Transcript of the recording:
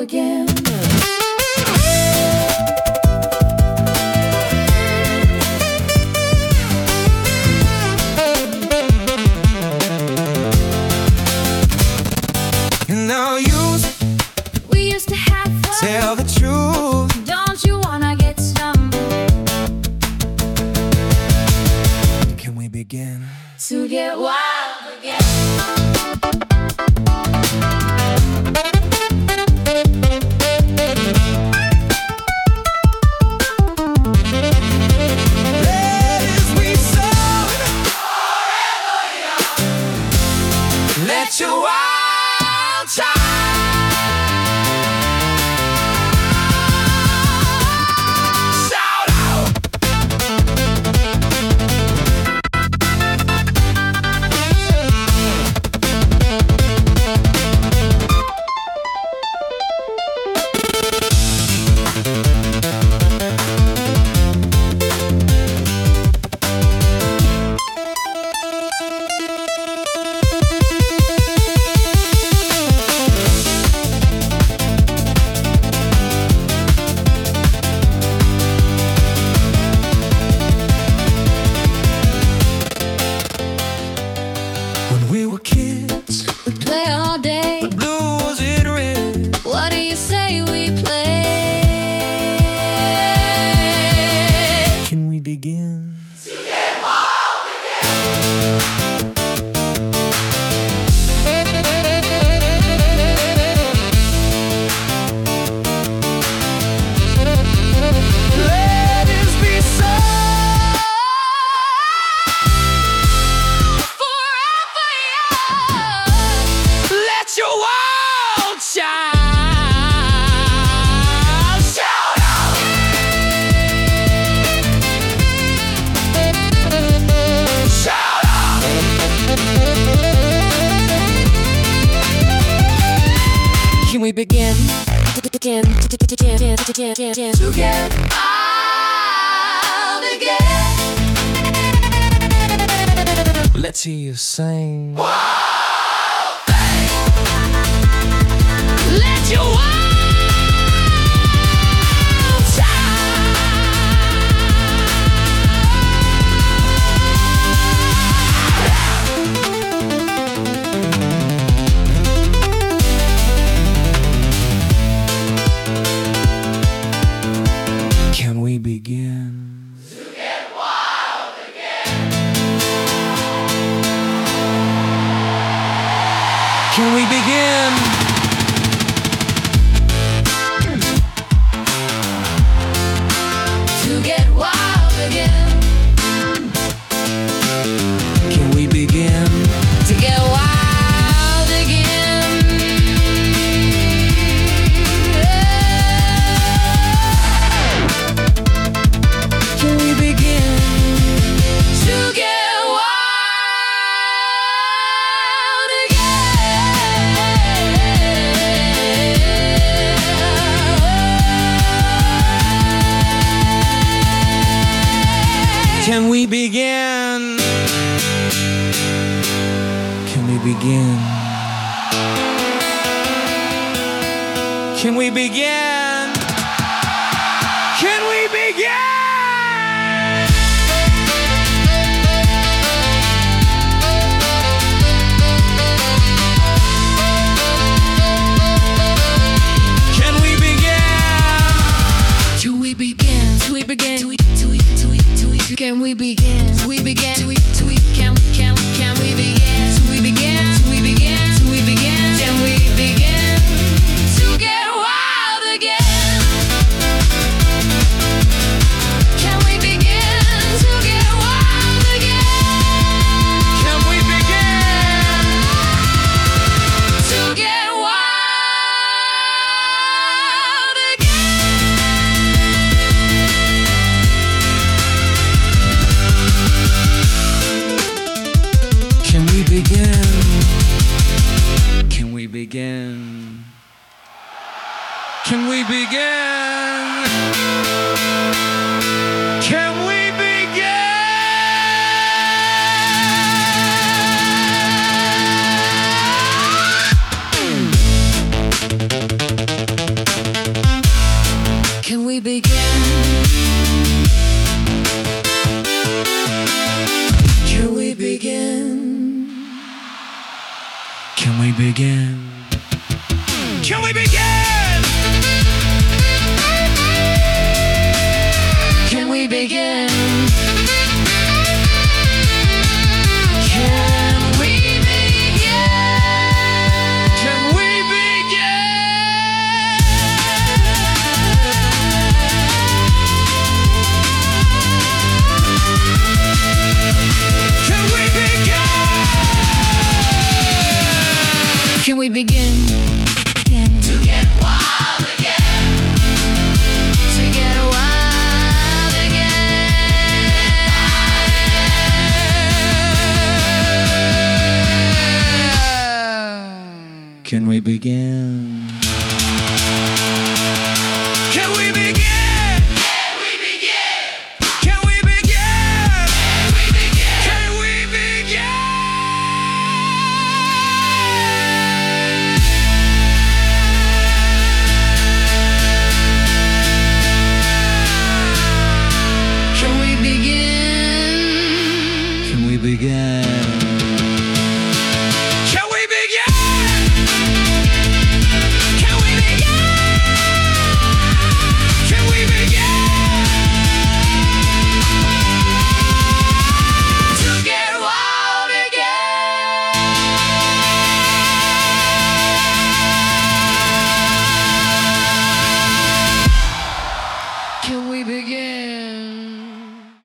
again. In our youth, We used to have fun. tell the truth. Don't you wanna get some? Can we begin To get wild again. Let his sweet soul forever young. Let your wild child shout out. When we were kids, We play all day. blue was it red? What do you say we play? Can we begin? Let us be so Forever young. let your wild child shout out. Shout out. Can we begin? To get wild again. Let's hear you sing. Let your wild Can we begin? Can we begin? to get wild again. Can we begin? To get wild again. Can we begin? To get wild again. Can we begin? Can we begin? Can we begin? Can we begin? Can we begin? Till we begin, till we begin, till we can we begin, till we begin, till we can we begin, till we begin, till we begin, till we begin, can we begin to get wild again? Can we begin to get wild again? Can we begin? To get wild again. Can we begin? Can we begin? Can we begin? Can we begin? begin? Can we begin? Can we begin? Can we begin? Can we begin? Can we begin? Can we begin? To get wild again. To get wild again. Can we begin? Can we begin? Can we begin? Can we begin? Can we begin? Can we begin? Can we begin? Can we begin? Can we begin? Can we begin? To get wild again. Can we begin?